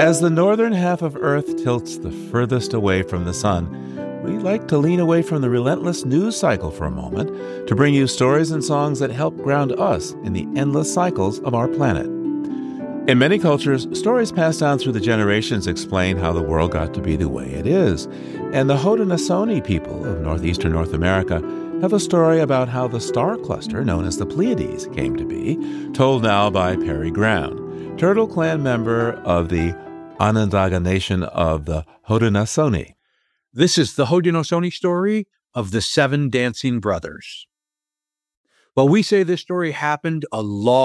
As the northern half of Earth tilts the furthest away from the sun, we like to lean away from the relentless news cycle for a moment to bring you stories and songs that help ground us in the endless cycles of our planet. In many cultures, stories passed down through the generations explain how the world got to be the way it is. And the Haudenosaunee people of northeastern North America have a story about how the star cluster known as the Pleiades came to be, told now by Perry Ground, Turtle Clan member of the Onondaga Nation of the Haudenosaunee. This is the Haudenosaunee story of the Seven Dancing Brothers. Well, we say this story happened a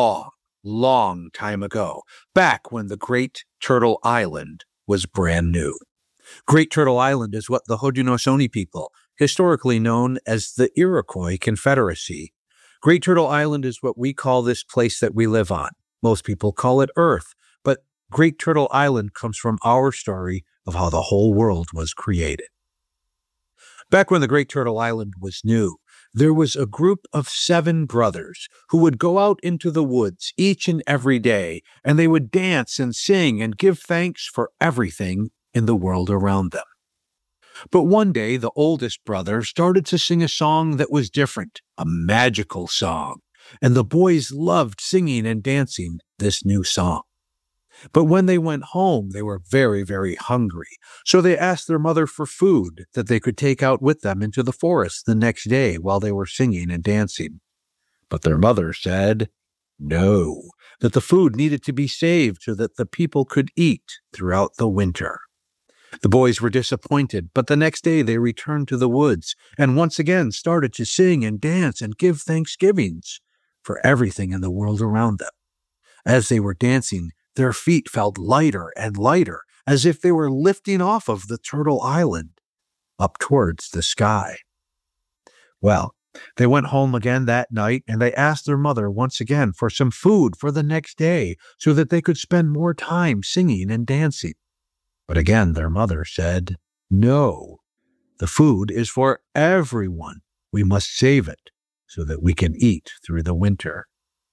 long time ago, back when the Great Turtle Island was brand new. Great Turtle Island is what the Haudenosaunee people, historically known as the Iroquois Confederacy. Great Turtle Island is what we call this place that we live on. Most people call it Earth, but Great Turtle Island comes from our story of how the whole world was created. Back when the Great Turtle Island was new, there was a group of 7 brothers who would go out into the woods each and every day, and they would dance and sing and give thanks for everything in the world around them. But one day, the oldest brother started to sing a song that was different, a magical song, and the boys loved singing and dancing this new song. But when they went home, they were very hungry, so they asked their mother for food that they could take out with them into the forest the next day while they were singing and dancing. But their mother said no, that the food needed to be saved so that the people could eat throughout the winter. The boys were disappointed, but the next day they returned to the woods and once again started to sing and dance and give thanksgivings for everything in the world around them. As they were dancing, their feet felt lighter and lighter, as if they were lifting off of the Turtle Island up towards the sky. Well, they went home again that night, and they asked their mother once again for some food for the next day so that they could spend more time singing and dancing. But again, their mother said, no, the food is for everyone. We must save it so that we can eat through the winter.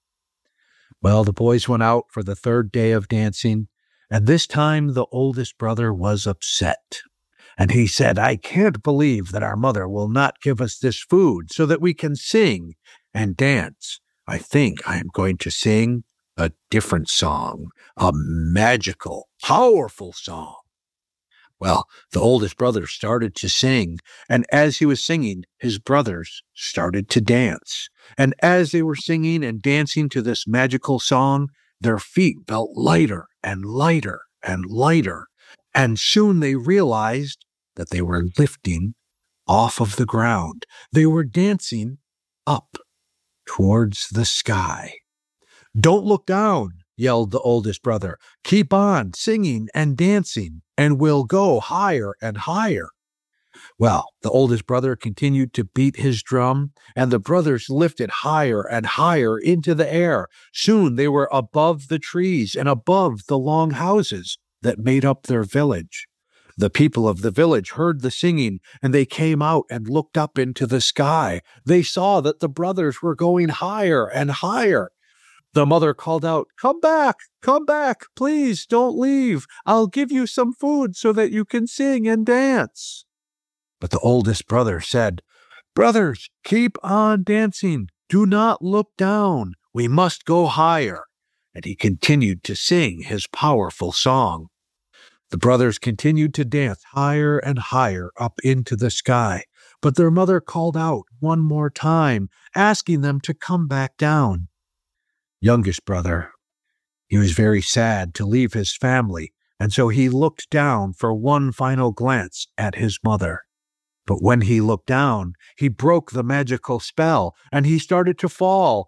Well, the boys went out for the 3rd day of dancing, and this time the oldest brother was upset. And he said, I can't believe that our mother will not give us this food so that we can sing and dance. I think I am going to sing a different song, a magical, powerful song. Well, the oldest brother started to sing, and as he was singing, his brothers started to dance. And as they were singing and dancing to this magical song, their feet felt lighter and lighter and lighter, and soon they realized that they were lifting off of the ground. They were dancing up towards the sky. Don't look down, yelled the oldest brother. Keep on singing and dancing, and we'll go higher and higher. Well, the oldest brother continued to beat his drum, and the brothers lifted higher and higher into the air. Soon they were above the trees and above the long houses that made up their village. The people of the village heard the singing, and they came out and looked up into the sky. They saw that the brothers were going higher and higher. The mother called out, come back, please don't leave. I'll give you some food so that you can sing and dance. But the oldest brother said, brothers, keep on dancing. Do not look down. We must go higher. And he continued to sing his powerful song. The brothers continued to dance higher and higher up into the sky. But their mother called out one more time, asking them to come back down. Youngest brother, he was very sad to leave his family, and so he looked down for one final glance at his mother. But when he looked down, he broke the magical spell, and he started to fall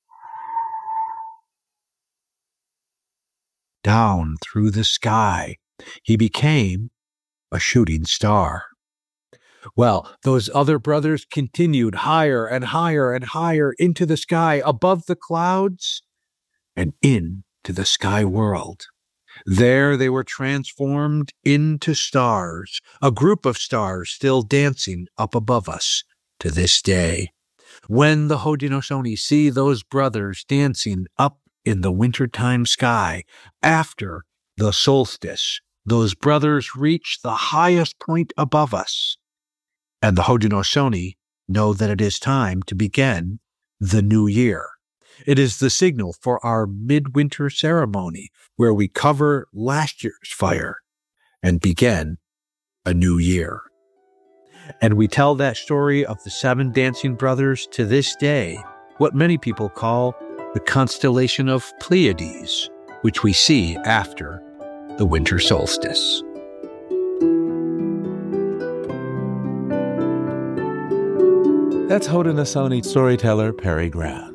down through the sky. He became a shooting star. Well, those other brothers continued higher and higher and higher into the sky, above the clouds, and into the sky world. There they were transformed into stars, a group of stars still dancing up above us to this day. When the Haudenosaunee see those brothers dancing up in the wintertime sky, after the solstice, those brothers reach the highest point above us. And the Haudenosaunee know that it is time to begin the new year. It is the signal for our midwinter ceremony, where we cover last year's fire and begin a new year. And we tell that story of the 7 dancing brothers to this day, what many people call the constellation of Pleiades, which we see after the winter solstice. That's Haudenosaunee storyteller Perry Grant.